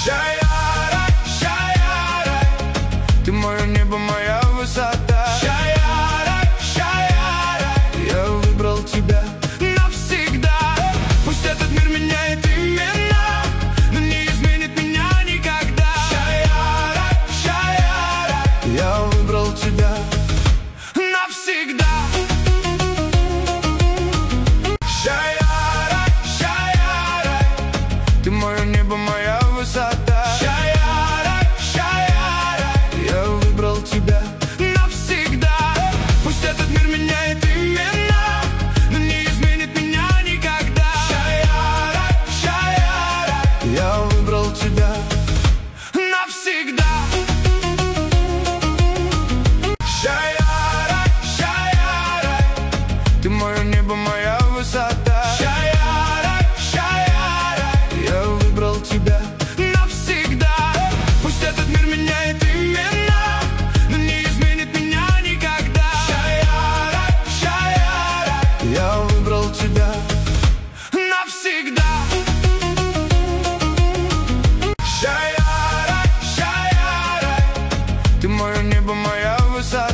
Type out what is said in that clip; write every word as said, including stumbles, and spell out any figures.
Шая-рай, шая-рай, ты мое небо, моя высота. Шая-рай, шая-рай, я выбрал тебя навсегда. Пусть этот мир меняет имена, но не изменит меня никогда. Шая-рай, шая-рай, я выбрал тебя навсегда. Шая-рай, шая-рай, ты мое небо, моя высота. Шая-рай, шая-рай, я выбрал тебя навсегда. Пусть этот мир меняет имена, но не изменит меня никогда. Шая-рай, шая-рай, я выбрал тебя навсегда. Шая-рай, шая-рай, ты мое небо, моя высота. Шая-рай, шая-рай, я выбрал тебя навсегда. Пусть этот мир меняет имена, но не изменит меня никогда. Шая-рай, шая-рай, я выбрал тебя навсегда. Шая-рай, шая-рай, ты мое небо, моя высота.